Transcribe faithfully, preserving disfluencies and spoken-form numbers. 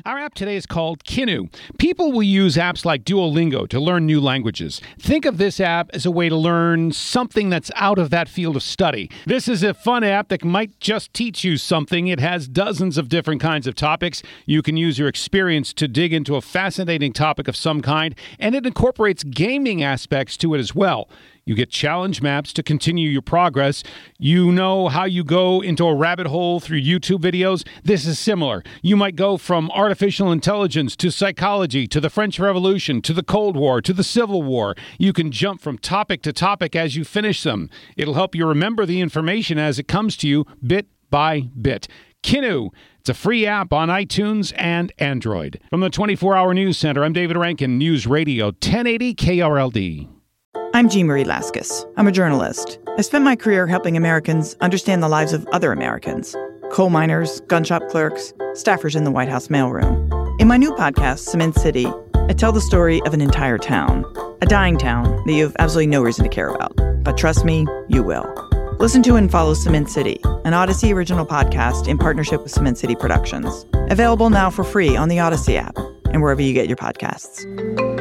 Our app today is called Kinnu. People will use apps like Duolingo to learn new languages. Think of this app as a way to learn something that's out of that field of study. This is a fun app that might just teach you something. It has dozens of different kinds of topics. You can use your experience to dig into a fascinating topic of some kind, and it incorporates gaming aspects to it as well. You get challenge maps to continue your progress. You know how you go into a rabbit hole through YouTube videos? This is similar. You might go from artificial intelligence to psychology to the French Revolution to the Cold War to the Civil War. You can jump from topic to topic as you finish them. It'll help you remember the information as it comes to you bit by bit. Kinnu. It's a free app on iTunes and Android. From the twenty-four hour News Center, I'm David Rankin, News Radio ten eighty K R L D. I'm Jean Marie Laskus. I'm a journalist. I spent my career helping Americans understand the lives of other Americans. Coal miners, gun shop clerks, staffers in the White House mailroom. In my new podcast, Cement City, I tell the story of an entire town. A dying town that you have absolutely no reason to care about. But trust me, you will. Listen to and follow Cement City, an Odyssey original podcast in partnership with Cement City Productions. Available now for free on the Odyssey app and wherever you get your podcasts.